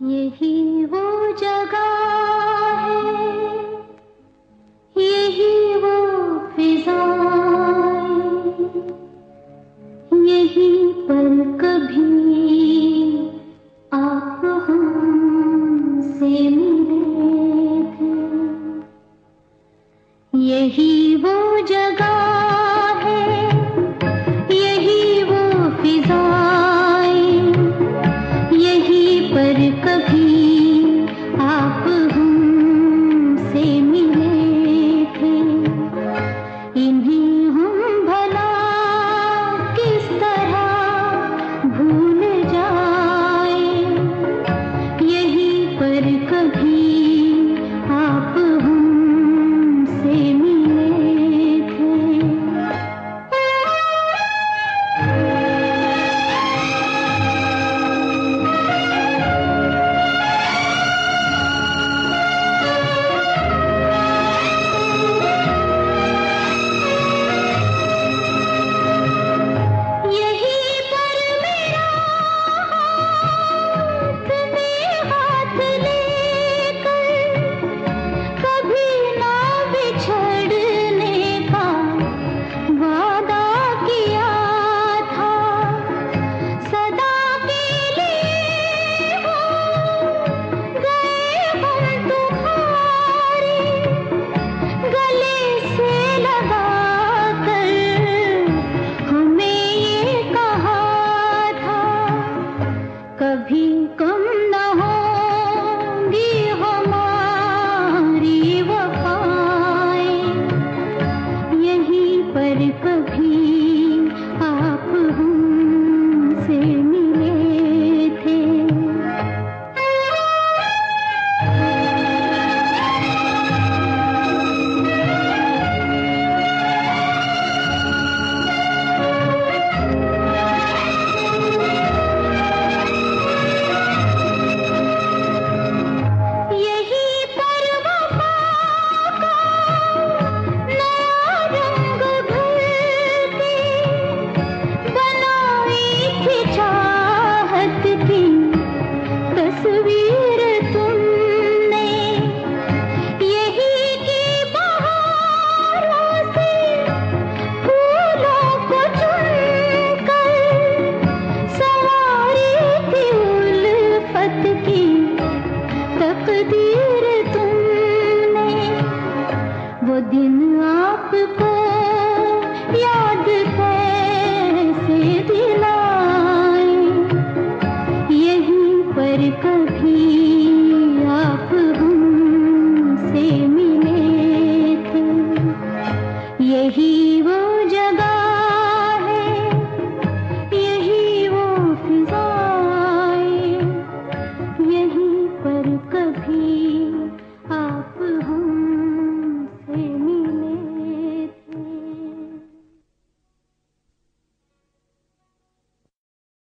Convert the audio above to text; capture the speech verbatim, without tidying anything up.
यही वो जगह है, यही वो फिजाएं, यहीं पर कभी आप हमसे मिले थे। यही वो जगह है, यही वो फिजाएं, यहीं पर कभी आप हमसे मिले थे। इन्हें हम भला किस तरह भूल जाए, यहीं पर कभी आप हमसे मिले थे। कभी कम न होंगी हमारी वफाएं, यहीं पर कभी आप हमसे मिले थे। तस्वीर